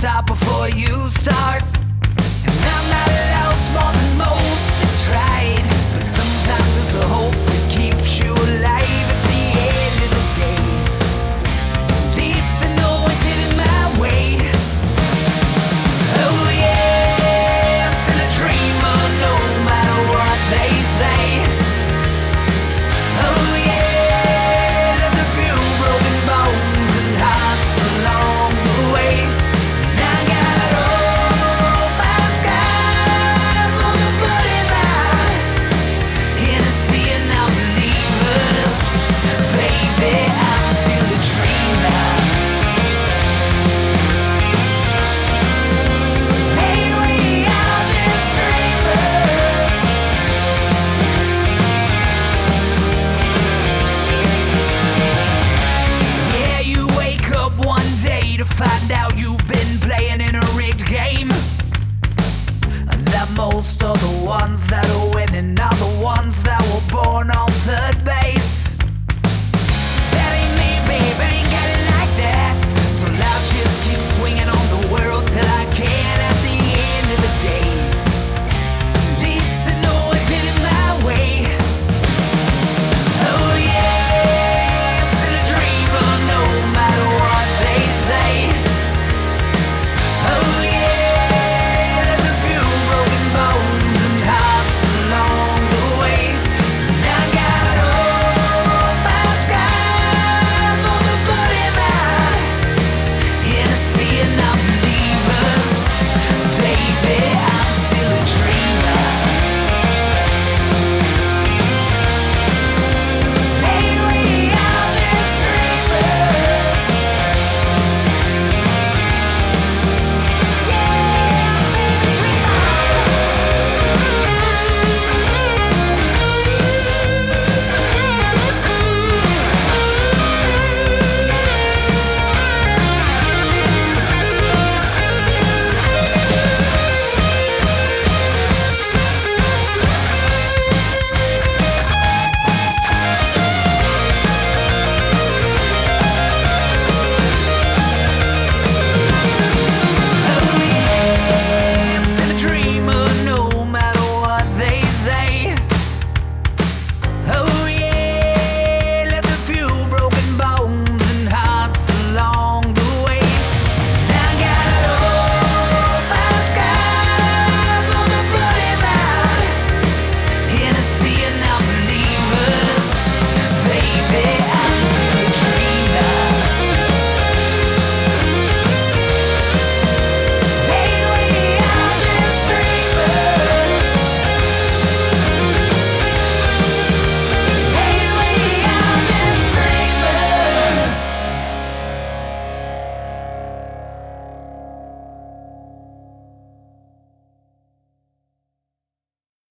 stop before you start. And I'm not lost more than most have tried, but sometimes it's the hope that keeps you alive at the end of the day. At least I know I did it my way. Oh yeah, I'm still a dreamer no matter what they say. Oh yeah, left a few broken bones and hearts along the way. And I got open skies on the bloody line, and I see it now, believers. Baby, I'm still a dreamer. Hey, we are just dreamers. Yeah, you wake up one day to find out